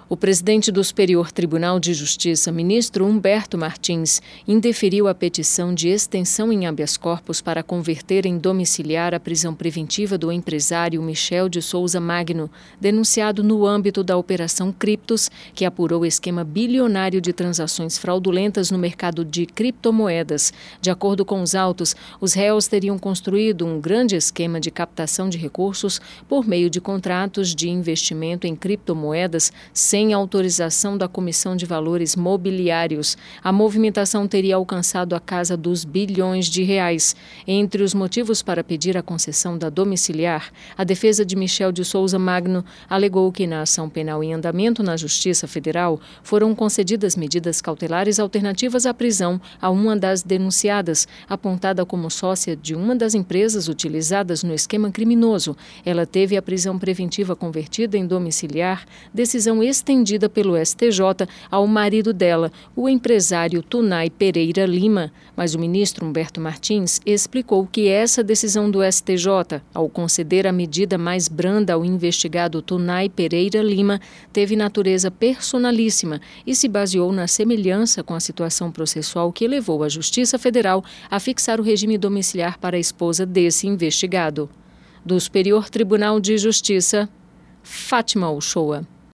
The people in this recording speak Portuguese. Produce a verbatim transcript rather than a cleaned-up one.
O presidente do Superior Tribunal de Justiça, ministro Humberto Martins, indeferiu a petição de extensão em habeas corpus para converter em domiciliar a prisão preventiva do empresário Michel de Souza Magno, denunciado no âmbito da Operação Criptos, que apurou o esquema bilionário de transações fraudulentas no mercado de criptomoedas. De acordo com os autos, os réus teriam construído um grande esquema de captação de recursos por meio de contratos de investimento em criptomoedas sem sem autorização da Comissão de Valores Mobiliários. A movimentação teria alcançado a casa dos bilhões de reais. Entre os motivos para pedir a concessão da domiciliar, a defesa de Michel de Souza Magno alegou que na ação penal em andamento na Justiça Federal foram concedidas medidas cautelares alternativas à prisão a uma das denunciadas, apontada como sócia de uma das empresas utilizadas no esquema criminoso. Ela teve a prisão preventiva convertida em domiciliar, decisão estendida pelo S T J ao marido dela, o empresário Tunay Pereira Lima. Mas o ministro Humberto Martins explicou que essa decisão do S T J, ao conceder a medida mais branda ao investigado Tunay Pereira Lima, teve natureza personalíssima e se baseou na semelhança com a situação processual que levou a Justiça Federal a fixar o regime domiciliar para a esposa desse investigado. Do Superior Tribunal de Justiça, Fátima Uchoa.